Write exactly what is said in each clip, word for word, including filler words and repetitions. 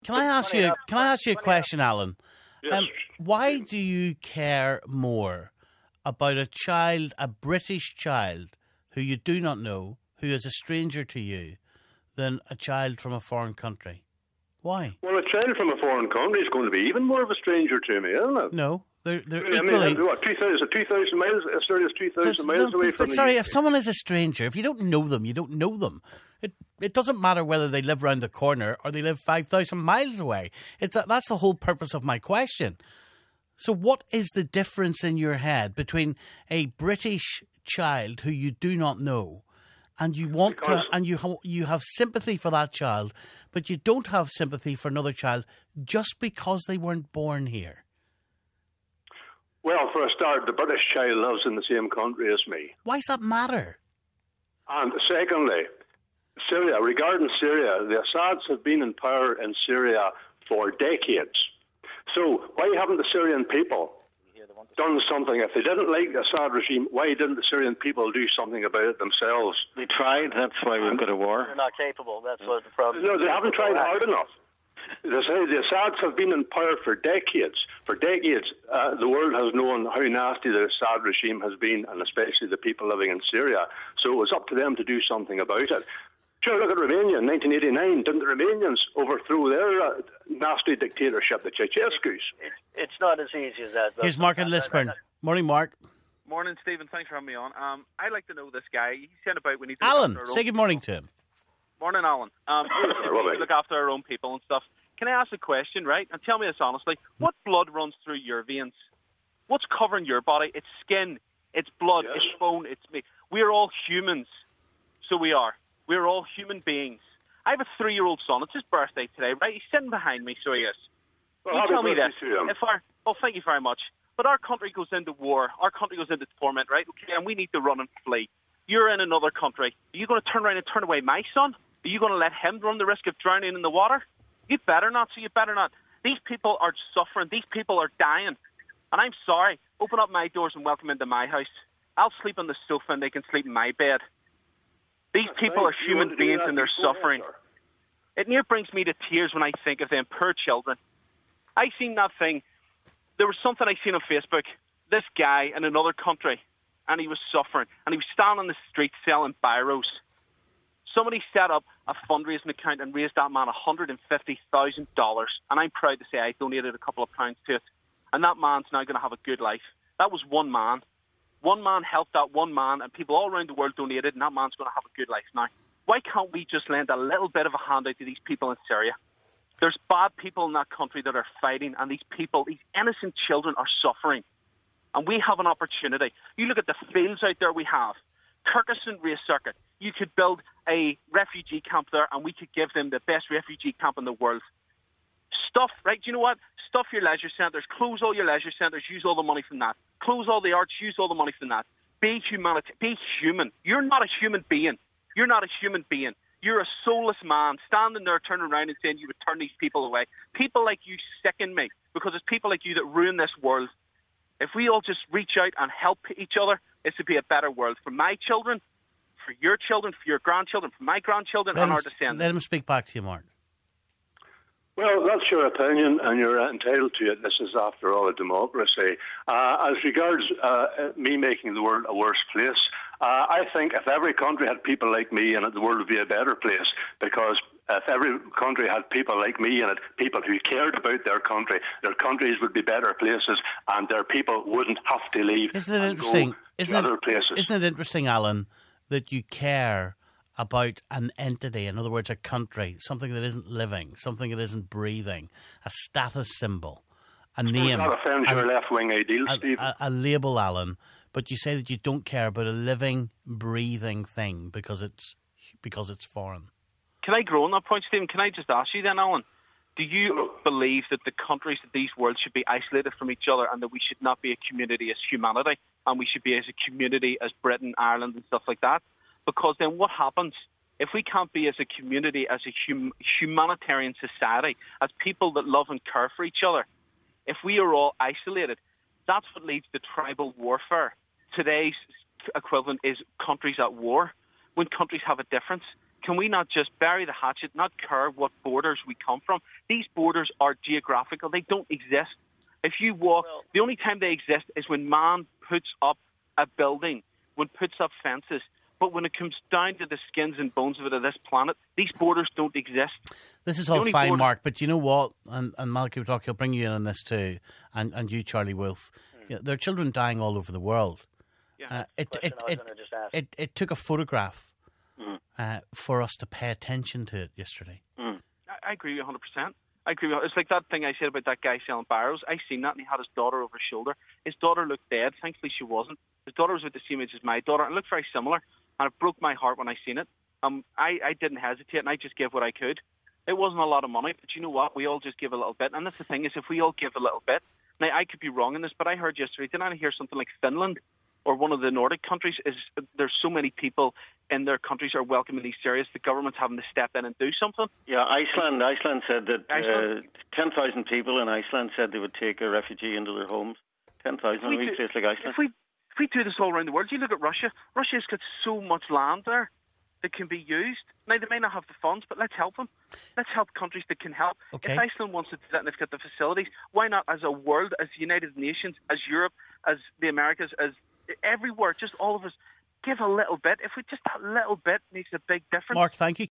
Can I ask you? Can I ask you a question, Alan? Yes. Um, why do you care more about a child, a British child, who you do not know, who is a stranger to you, than a child from a foreign country? Why? Well, a child from a foreign country is going to be even more of a stranger to me, isn't it? No, they're they're I equally. mean, what, two thousand, two thousand miles, as far as two thousand miles no, away but, from but the sorry, U K. if someone is a stranger, if you don't know them, you don't know them. It it doesn't matter whether they live round the corner or they live five thousand miles away. It's a, that's the whole purpose of my question. So what is the difference in your head between a British child who you do not know and you want Because- to, and you ha- you have sympathy for that child, but you don't have sympathy for another child just because they weren't born here? Well, for a start, the British child lives in the same country as me. Why does that matter? And secondly, Syria, regarding Syria, the Assads have been in power in Syria for decades. So why haven't the Syrian people done something? If they didn't like the Assad regime, why didn't the Syrian people do something about it themselves? They tried, that's why we've got a war. They're not capable. That's what the problem. No, they haven't tried hard enough. The, the Assads have been in power for decades. For decades, uh, the world has known how nasty the Assad regime has been, and especially the people living in Syria. So it was up to them to do something about it. Sure, look at Romania in nineteen eighty-nine. Didn't the Romanians overthrow their uh, nasty dictatorship, the Ceausescu's? It, it's not as easy as that. Here's Mark in Lisburn. Morning, Mark. Morning, Stephen. Thanks for having me on. Um, I'd like to know this guy. He said about we need to Alan, look after our say own good morning to him. Morning, Alan. Um, we need to look after our own people and stuff. Can I ask a question, right? And tell me this honestly. What blood runs through your veins? What's covering your body? It's skin, it's blood, Yes. it's bone, it's me. We are all humans. So we are. We're all human beings. I have a three-year-old son. It's his birthday today, right? He's sitting behind me, so he is. Well, you happy tell me birthday this. to him. If our, oh, thank you very much. But our country goes into war. Our country goes into torment, right? Okay, and we need to run and flee. You're in another country. Are you going to turn around and turn away my son? Are you going to let him run the risk of drowning in the water? You better not, so you better not. These people are suffering. These people are dying. And I'm sorry. Open up my doors and welcome into my house. I'll sleep on the sofa and they can sleep in my bed. These That's people right. are You human want to do beings that, and they're you go ahead, suffering. sir. It near brings me to tears when I think of them poor children. I seen that thing. There was something I seen on Facebook. This guy in another country, and he was suffering, and he was standing on the street selling biros. Somebody set up a fundraising account and raised that man one hundred fifty thousand dollars, and I'm proud to say I donated a couple of pounds to it. And that man's now going to have a good life. That was one man. One man helped that one man, and people all around the world donated, and that man's going to have a good life now. Why can't we just lend a little bit of a handout to these people in Syria? There's bad people in that country that are fighting, and these people, these innocent children, are suffering. And we have an opportunity. You look at the fields out there we have. Kirkuson Race Circuit. You could build a refugee camp there, and we could give them the best refugee camp in the world. Stuff, right? Do you know what? Stuff your leisure centres. Close all your leisure centres. Use all the money from that. Close all the arts. Use all the money from that. Be humanity. Be human. You're not a human being. You're not a human being. You're a soulless man standing there turning around and saying you would turn these people away. People like you sicken me because it's people like you that ruin this world. If we all just reach out and help each other, this would be a better world for my children, for your children, for your grandchildren, for my grandchildren, Let and him, our descendants. let him speak back to you, Mark. Well, that's your opinion, and you're entitled to it. This is, after all, a democracy. Uh, as regards uh, me making the world a worse place, uh, I think if every country had people like me in it, the world would be a better place, because if every country had people like me in it, people who cared about their country, their countries would be better places, and their people wouldn't have to leave Isn't it and interesting? go Isn't to it, other places. Isn't it interesting, Alan, that you care about an entity, in other words, a country, something that isn't living, something that isn't breathing, a status symbol, a name, That offends a, your left-wing ideals, a, Stephen. a, a label, Alan. But you say that you don't care about a living, breathing thing because it's because it's foreign. Can I grow on that point, Stephen? Can I just ask you then, Alan? Do you believe that the countries of these worlds should be isolated from each other, and that we should not be a community as humanity, and we should be as a community as Britain, Ireland, and stuff like that? Because then what happens if we can't be as a community, as a hum- humanitarian society, as people that love and care for each other? If we are all isolated, that's what leads to tribal warfare. Today's equivalent is countries at war. When countries have a difference, Can we not just bury the hatchet, not care what borders we come from? These borders are geographical. They don't exist. If you walk, Well, the only time they exist is when man puts up a building, when puts up fences. But when it comes down to the skins and bones of it of this planet, these borders don't exist. This is The all only fine, border- Mark, but you know what? And, and Malky Talk, he'll bring you in on this too, and, and you, Charlie Wolf. Mm. You know, there are children dying all over the world. Yeah. Uh, it, Question it, I was it, gonna just ask. it, it took a photograph Mm. uh, for us to pay attention to it yesterday. Mm. I, I agree with you one hundred percent. I agree with you. It's like that thing I said about that guy selling barrows. I seen that, and he had his daughter over his shoulder. His daughter looked dead. Thankfully, she wasn't. His daughter was with the same age as my daughter, and looked very similar. And it broke my heart when I seen it. Um, I, I didn't hesitate, and I just gave what I could. It wasn't a lot of money, but you know what? We all just give a little bit. And that's the thing, is if we all give a little bit, now I could be wrong in this, but I heard yesterday, didn't I hear something like Finland or one of the Nordic countries, is there's so many people in their countries are welcoming these areas, the government's having to step in and do something. Yeah, Iceland. Iceland said that Iceland? uh, ten thousand people in Iceland said they would take a refugee into their homes. ten thousand in a we wee do- place like Iceland. If we if we do this all around the world, you look at Russia. Russia's got so much land there that can be used. Now, they may not have the funds, but let's help them. Let's help countries that can help. Okay. If Iceland wants to do that and they've got the facilities, why not as a world, as the United Nations, as Europe, as the Americas, as everywhere, just all of us, give a little bit. If we just that little bit makes a big difference. Mark, thank you.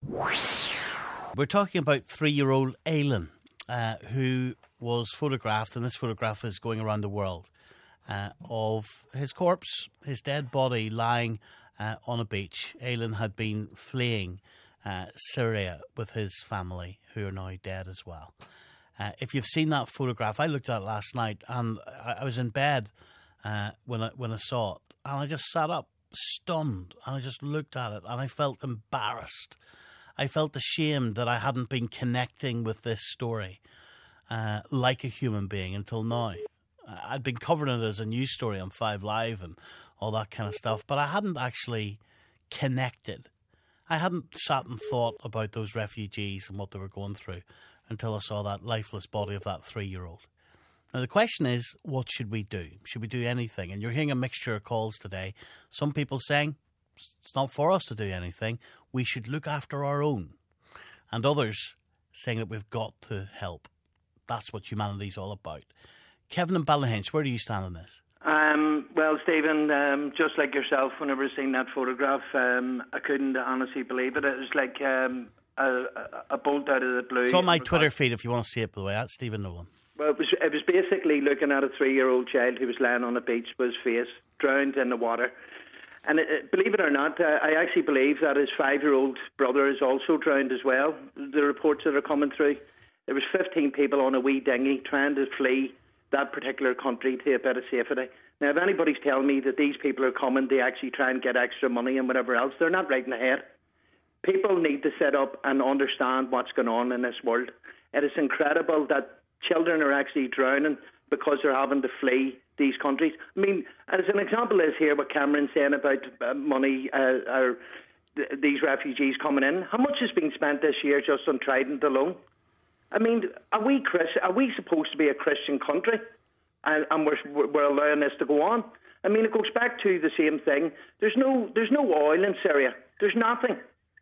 We're talking about three-year-old Aylin, uh, who was photographed, and this photograph is going around the world, uh, of his corpse, his dead body lying uh, on a beach. Aylin had been fleeing uh, Syria with his family, who are now dead as well. Uh, if you've seen that photograph, I looked at it last night, and I, I was in bed uh, when I, when I saw it, and I just sat up, stunned, and I just looked at it, and I felt embarrassed. I felt ashamed that I hadn't been connecting with this story uh, like a human being until now. I'd been covering it as a news story on Five Live and all that kind of stuff, but I hadn't actually connected. I hadn't sat and thought about those refugees and what they were going through until I saw that lifeless body of that three-year-old. Now, the question is, what should we do? Should we do anything? And you're hearing a mixture of calls today. Some people saying, it's not for us to do anything. We should look after our own. And others saying that we've got to help. That's what humanity's all about. Kevin and Ballyhinch, where do you stand on this? Um, well, Stephen, um, just like yourself, whenever I seen that photograph, um, I couldn't honestly believe it. It was like um, a, a, a bolt out of the blue. It's on my Twitter feed if you want to see it, by the way. That's Stephen Nolan. Well, it was, it was basically looking at a three-year-old child who was lying on a beach with his face drowned in the water. And it, it, believe it or not, uh, I actually believe that his five-year-old brother is also drowned as well. The reports that are coming through, there was fifteen people on a wee dinghy trying to flee that particular country to a bit of safety. Now, if anybody's telling me that these people are coming to actually try and get extra money and whatever else, they're not right in the head. People need to sit up and understand what's going on in this world. It is incredible that children are actually drowning because they're having to flee these countries. I mean, as an example is here what Cameron's saying about uh, money, uh, or th- these refugees coming in. How much has been spent this year just on Trident alone? I mean, are we Christ- Are we supposed to be a Christian country, and, and we're we're allowing this to go on? I mean, it goes back to the same thing. There's no there's no oil in Syria. There's nothing.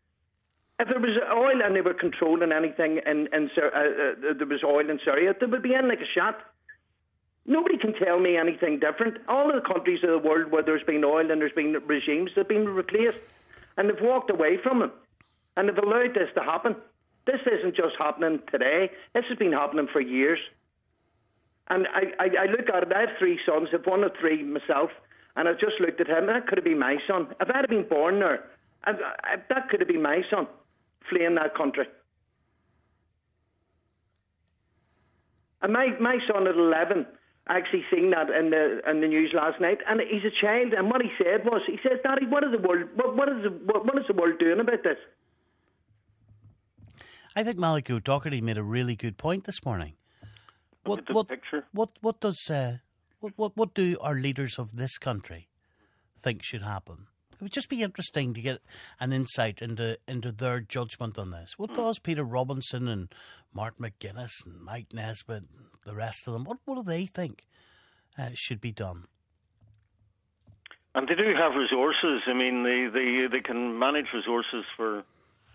If there was oil and they were controlling anything in, in uh, uh, there was oil in Syria, they would be in like a shot. Nobody can tell me anything different. All of the countries of the world where there's been oil and there's been regimes, they've been replaced, and they've walked away from them, and they've allowed this to happen. This isn't just happening today. This has been happening for years. And I, I, I look at it, I have three sons, I've one of three myself, and I've just looked at him, that could have been my son. If I had been born there, I, I, that could have been my son, fleeing that country. And my, my son at eleven, I actually seen that in the in the news last night, and he's a child, and what he said was, he says, Daddy, what is the world, what, what is the, what, what is the world doing about this? I think Malachy O'Doherty made a really good point this morning. Look What at the what picture. what what does uh, what, what what do our leaders of this country think should happen? It would just be interesting to get an insight into into their judgment on this. What does Peter Robinson and Mark McGuinness and Mike Nesbitt and the rest of them, what what do they think uh, should be done? And they do have resources. I mean, they, they, they can manage resources for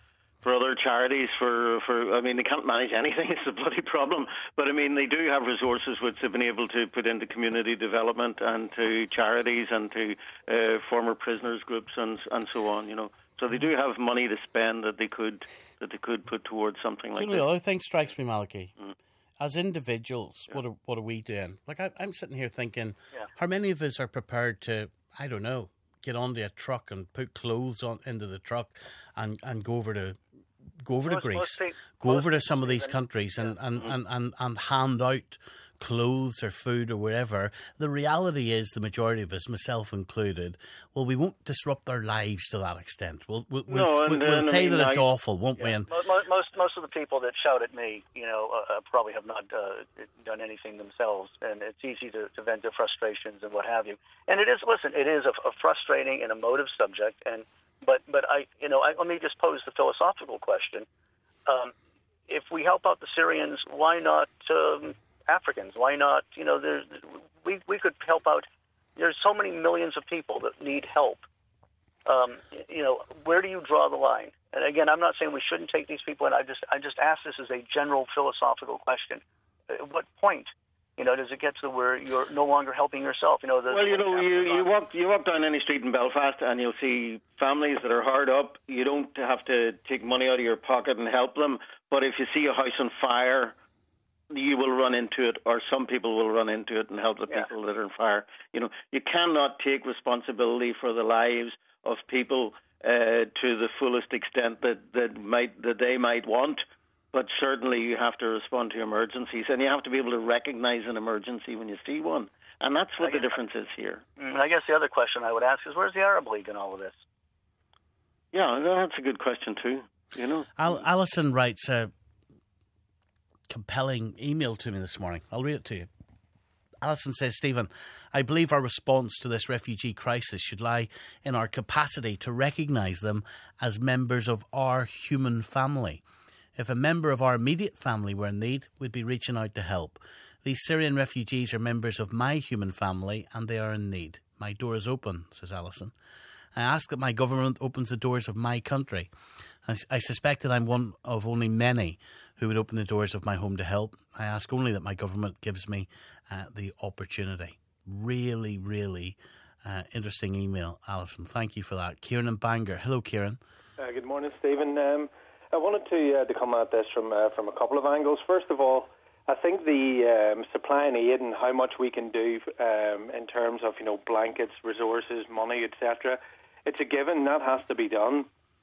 for other charities. For, for I mean, they can't manage anything. It's a bloody problem. But I mean, they do have resources which they've been able to put into community development and to charities and to uh, former prisoners groups and and so on. You know, so they do have money to spend that they could that they could put towards something like that. The other thing strikes me, Malachy. Mm. As individuals, yeah. what are, what are we doing? Like I, I'm sitting here thinking, yeah. how many of us are prepared to, I don't know, get onto a truck and put clothes on into the truck and, and go over to go over most, to Greece, people, go over to some of these countries and, yeah. and, mm-hmm. and, and, and hand out clothes or food or wherever. The reality is the majority of us, myself included, well, we won't disrupt our lives to that extent. We'll we'll, no, we'll, and, we'll and, say I mean, that it's I, awful, won't yeah. we? And most most of the people that shout at me, you know, uh, probably have not uh, done anything themselves, and it's easy to, to vent their frustrations and what have you. And it is, listen, it is a, a frustrating and emotive subject. And but but I, you know, I, let me just pose the philosophical question: um, if we help out the Syrians, why not? Um, Africans, why not? You know, there's, we we could help out. There's so many millions of people that need help. Um, you know, where do you draw the line? And again, I'm not saying we shouldn't take these people in. I just I just ask this as a general philosophical question. At what point, you know, does it get to where you're no longer helping yourself? You know, the, well, you know, you, you walk you walk down any street in Belfast and you'll see families that are hard up. You don't have to take money out of your pocket and help them. But if you see a house on fire, you will run into it, or some people will run into it and help the people yeah. that are on fire. You know, you cannot take responsibility for the lives of people uh, to the fullest extent that, that might that they might want. But certainly you have to respond to emergencies, and you have to be able to recognize an emergency when you see one. And that's what the difference is here. I guess the other question I would ask is, where's the Arab League in all of this? Yeah, that's a good question too. You know, Al- Alison writes a compelling email to me this morning. I'll read it to you. Alison says, Stephen, I believe our response to this refugee crisis should lie in our capacity to recognise them as members of our human family. If a member of our immediate family were in need, we'd be reaching out to help. These Syrian refugees are members of my human family and they are in need. My door is open, says Alison. I ask that my government opens the doors of my country. I, I suspect that I'm one of only many who would open the doors of my home to help. I ask only that my government gives me uh, the opportunity. Really, really uh, interesting email, Alison. Thank you for that. Kieran and Bangor. Hello, Kieran. Uh, good morning, Stephen. Um, I wanted to uh, to come at this from uh, from a couple of angles. First of all, I think the um, supply and aid and how much we can do um, in terms of, you know, blankets, resources, money, et cetera. It's a given that has to be done.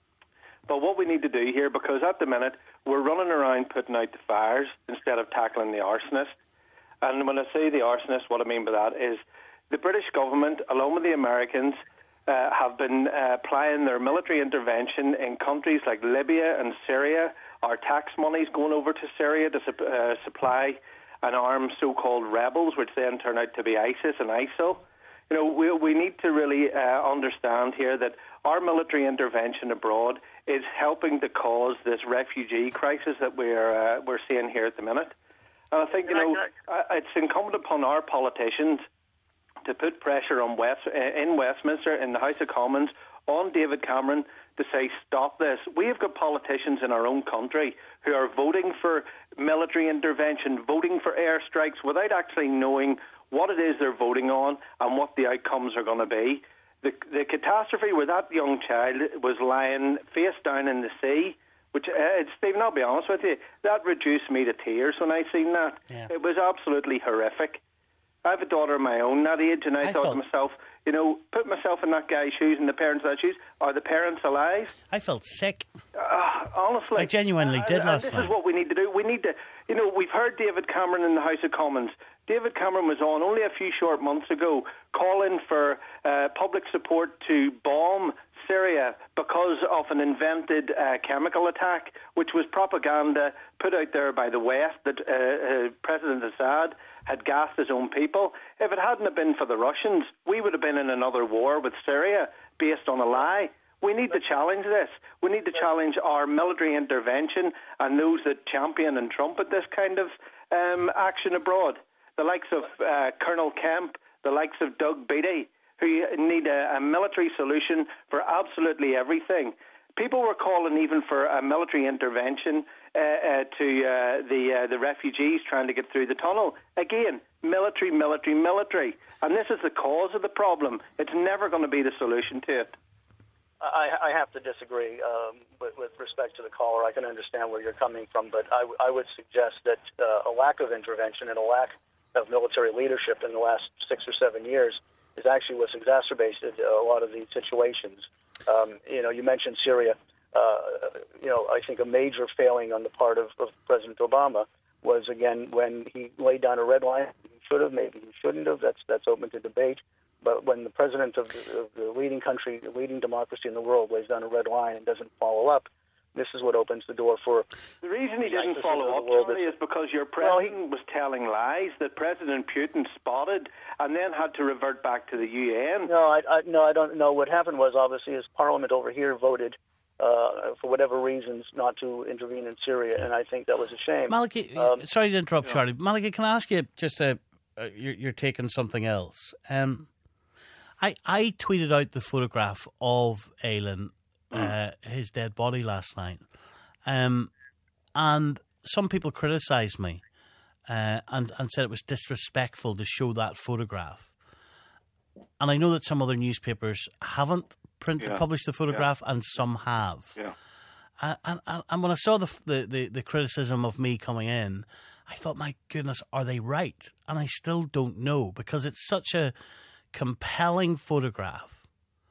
But what we need to do here, because at the minute we're running around putting out the fires instead of tackling the arsonist. And when I say the arsonist, what I mean by that is the British government, along with the Americans, uh, have been uh, applying their military intervention in countries like Libya and Syria. Our tax money's going over to Syria to su- uh, supply and arm so-called rebels, which then turn out to be ISIS and ISIL. You know, we, we need to really uh, understand here that our military intervention abroad is helping to cause this refugee crisis that we're uh, we're seeing here at the minute. And I think, you know, it's incumbent upon our politicians to put pressure on West, in Westminster, in the House of Commons, on David Cameron to say, stop this. We have got politicians in our own country who are voting for military intervention, voting for airstrikes without actually knowing what it is they're voting on and what the outcomes are going to be. The, the catastrophe where that young child was lying face down in the sea, which, uh, Stephen, I'll be honest with you, that reduced me to tears when I seen that. Yeah. It was absolutely horrific. I have a daughter of my own that age, and I, I thought felt... to myself, you know, put myself in that guy's shoes and the parents' that shoes. Are the parents alive? I felt sick. Uh, honestly. I genuinely uh, did and, last and this night. This is what we need to do. We need to, you know, we've heard David Cameron in the House of Commons. David Cameron was on only a few short months ago calling for uh, public support to bomb Syria because of an invented uh, chemical attack, which was propaganda put out there by the West that uh, uh, President Assad had gassed his own people. If it hadn't have been for the Russians, we would have been in another war with Syria based on a lie. We need to challenge this. We need to challenge our military intervention and those that champion and trumpet this kind of um, action abroad. The likes of uh, Colonel Kemp, the likes of Doug Beattie, who need a, a military solution for absolutely everything. People were calling even for a military intervention uh, uh, to uh, the uh, the refugees trying to get through the tunnel. Again, military, military, military. And this is the cause of the problem. It's never going to be the solution to it. I, I have to disagree um, with, with respect to the caller. I can understand where you're coming from, but I, I would suggest that uh, a lack of intervention and a lack of military leadership in the last six or seven years is actually what's exacerbated a lot of these situations. Um, you know, you mentioned Syria. Uh, you know, I think a major failing on the part of, of President Obama was, again, when he laid down a red line. He should have, maybe he shouldn't have. That's that's open to debate. But when the president of the, of the leading country, the leading democracy in the world, lays down a red line and doesn't follow up, this is what opens the door for... The reason he didn't follow up, Charlie, is because your president well, he, was telling lies that President Putin spotted and then had to revert back to the U N. No, I, I, no, I don't know. What happened was, obviously, is Parliament over here voted, uh, for whatever reasons, not to intervene in Syria, and I think that was a shame. Malachy, um, sorry to interrupt, Charlie. Know. Malachy, can I ask you just a... Uh, you're, you're taking something else. Um, I, I tweeted out the photograph of Ailen, mm. uh, his dead body last night. Um, and some people criticised me uh, and, and said it was disrespectful to show that photograph. And I know that some other newspapers haven't printed, yeah. published the photograph, yeah. and some have. Yeah. Uh, and, and, and when I saw the, the, the, the criticism of me coming in, I thought, my goodness, are they right? And I still don't know, because it's such a compelling photograph.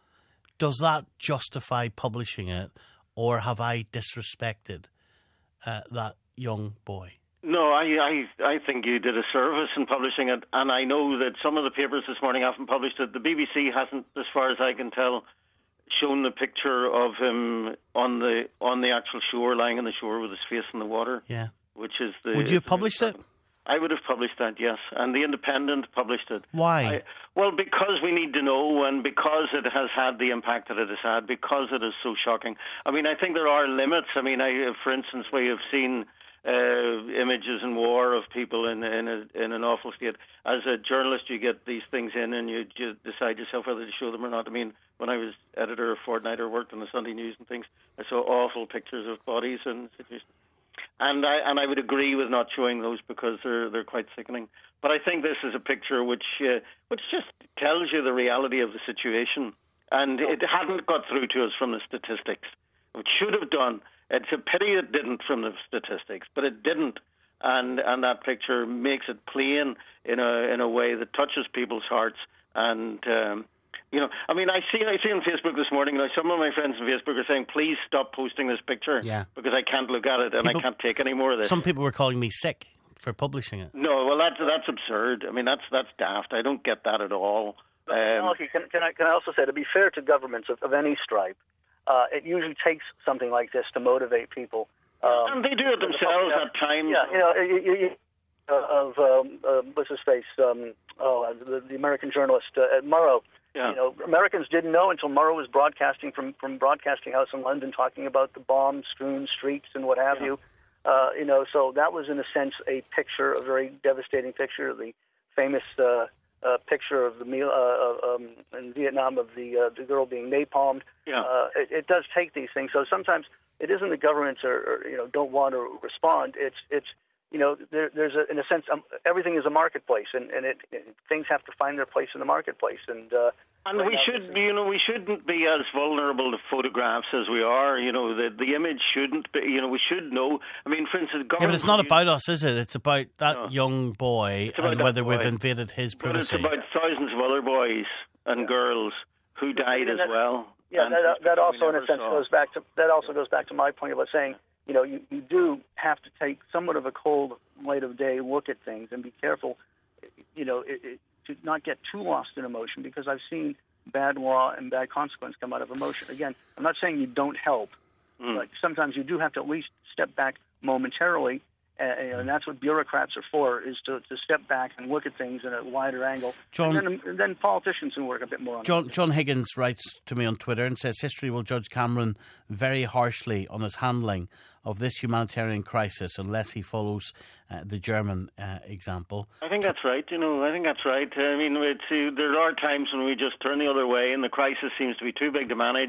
Does that justify publishing it, or have I disrespected uh, that young boy? No, I, I I think you did a service in publishing it, and I know that some of the papers this morning haven't published it. The B B C hasn't, as far as I can tell, shown the picture of him on the on the actual shore, lying on the shore with his face in the water. Yeah. Which is the... Would you have published it? I would have published that, yes. And The Independent published it. Why? I, well, because we need to know, and because it has had the impact that it has had, because it is so shocking. I mean, I think there are limits. I mean, I, for instance, we have seen uh, images in war of people in in, a, in an awful state. As a journalist, you get these things in and you, you decide yourself whether to show them or not. I mean, when I was editor of Fortnight or worked on the Sunday News and things, I saw awful pictures of bodies and situations. And I and I would agree with not showing those because they're they're quite sickening. But I think this is a picture which uh, which just tells you the reality of the situation, and it hadn't got through to us from the statistics. It should have done. It's a pity it didn't from the statistics, but it didn't. And and that picture makes it plain in a in a way that touches people's hearts. And um, you know, I mean, I see I see on Facebook this morning. Now, some of my friends on Facebook are saying, "Please stop posting this picture, yeah. because I can't look at it and people, I can't take any more of this." Some people were calling me sick for publishing it. No, well, that's that's absurd. I mean, that's that's daft. I don't get that at all. Um, okay, can, can I can I also say, to be fair to governments of, of any stripe, uh, it usually takes something like this to motivate people. Um, and they do it themselves at times. Yeah, you know, you, you, uh, of um, uh, what's his face? Um, oh, the, the American journalist uh, Murrow. Yeah. You know, Americans didn't know until Murrow was broadcasting from, from Broadcasting House in London, talking about the bomb-strewn streets and what have yeah. you. Uh, you know, so that was, in a sense, a picture, a very devastating picture, the famous uh, uh, picture of the meal uh, um, in Vietnam of the uh, the girl being napalmed. Yeah. Uh, it, it does take these things. So sometimes it isn't the governments are, or, you know, don't want to respond. It's it's you know, there, there's a, in a sense, um, everything is a marketplace, and, and it, it, things have to find their place in the marketplace. And uh, and we should, you know, we shouldn't be as vulnerable to photographs as we are. You know, the the image shouldn't be. You know, we should know. I mean, for instance, yeah, but it's not about us, is it? It's about that no. young boy about and whether boy. we've invaded his privacy. But it's about thousands of other boys and yeah. girls who died as that, well. Yeah, that, that also, in a sense, saw. goes back to that also goes back to my point about saying, you know, you, you do have to take somewhat of a cold light of day look at things and be careful, you know, it, it, to not get too lost in emotion, because I've seen bad law and bad consequence come out of emotion. Again, I'm not saying you don't help, mm. but sometimes you do have to at least step back momentarily, uh, and that's what bureaucrats are for, is to, to step back and look at things in a wider angle. John, and, then, and then politicians can work a bit more on John, it. John Higgins writes to me on Twitter and says, history will judge Cameron very harshly on his handling of this humanitarian crisis unless he follows uh, the German uh, example. I think that's right, you know, I think that's right. I mean, it's, uh, there are times when we just turn the other way and the crisis seems to be too big to manage,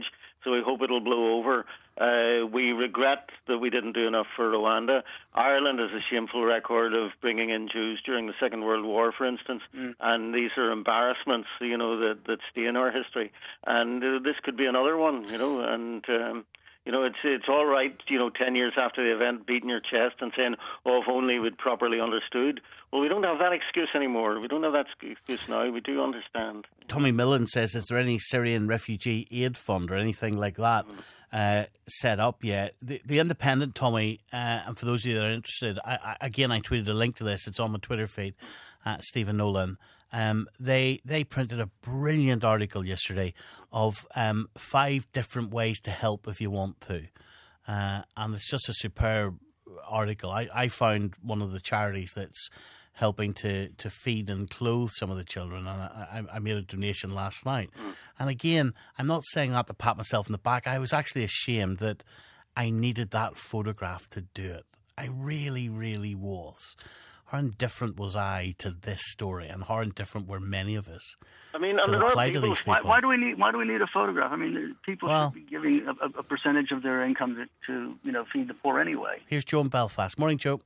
so we hope it'll blow over. Uh, we regret that we didn't do enough for Rwanda. Ireland has a shameful record of bringing in Jews during the Second World War, for instance, mm. and these are embarrassments, you know, that, that stay in our history. And uh, this could be another one, you know, and... Um, You know, it's it's all right, you know, ten years after the event, beating your chest and saying, oh, if only we'd properly understood. Well, we don't have that excuse anymore. We don't have that excuse now. We do understand. Tommy Millen says, is there any Syrian refugee aid fund or anything like that mm. uh, set up yet? The, the Independent, Tommy, uh, and for those of you that are interested, I, I, again, I tweeted a link to this. It's on my Twitter feed, at Stephen Nolan. Um, they they printed a brilliant article yesterday of um, five different ways to help if you want to. Uh, and it's just a superb article. I, I found one of the charities that's helping to, to feed and clothe some of the children, and I, I made a donation last night. Mm. And again, I'm not saying that to pat myself in the back. I was actually ashamed that I needed that photograph to do it. I really, really was. How indifferent was I to this story, and how indifferent were many of us? I mean, to reply to these people. Why, why do we need? Why do we need a photograph? I mean, people well, should be giving a, a percentage of their income to, to, you know, feed the poor anyway. Here's Joe in Belfast. Morning, Joe.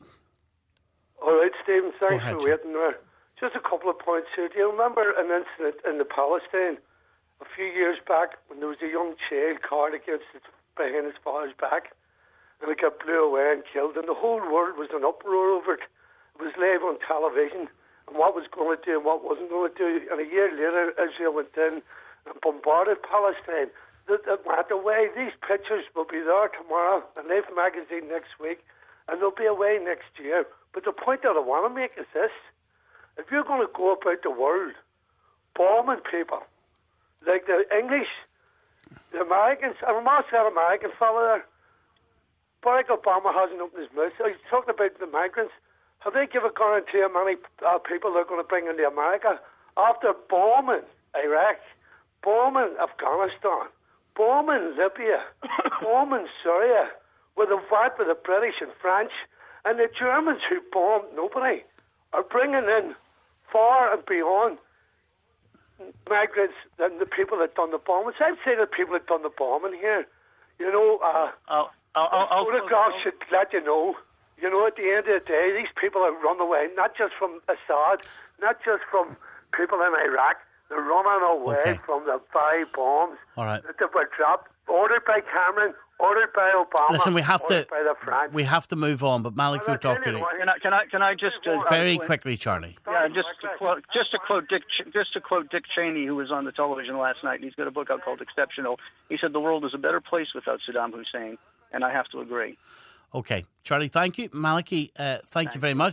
All right, Stephen. Thanks ahead, for waiting there. Just a couple of points here. Do you remember an incident in the Palestine a few years back when there was a young child caught against its, behind his father's back, and it got blew away and killed, and the whole world was in uproar over it. It was live on television, and what was going to do and what wasn't going to do. And a year later, Israel went in and bombarded Palestine. That, that went away. These pictures will be there tomorrow in Life magazine next week, and they'll be away next year. But the point that I want to make is this. If you're going to go about the world bombing people, like the English, the Americans, and I'm not saying American fella there, Barack Obama hasn't opened his mouth. He's talking about the migrants. Have they given a guarantee how many uh, people they're going to bring into America? After bombing Iraq, bombing Afghanistan, bombing Libya, bombing Syria, with the fight with the British and French, and the Germans who bombed nobody are bringing in far and beyond migrants than the people that done the bombing. So I'd say the people that done the bombing here, you know, uh, I'll, I'll, I'll, photographs should let you know. You know, at the end of the day, these people have run away, not just from Assad, not just from people in Iraq. They're running away okay. from the five bombs All right. that were dropped, ordered by Cameron, ordered by Obama. Listen, we have to by the French. we have to move on. But Malik well, Doherty, can I can I can I just uh, very quickly, Charlie? Yeah, just to quote just to quote Dick just to quote Dick Cheney, who was on the television last night, and he's got a book out called Exceptional. He said the world is a better place without Saddam Hussein, and I have to agree. Okay, Charlie, thank you. Maliki, uh, thank, thank you very much.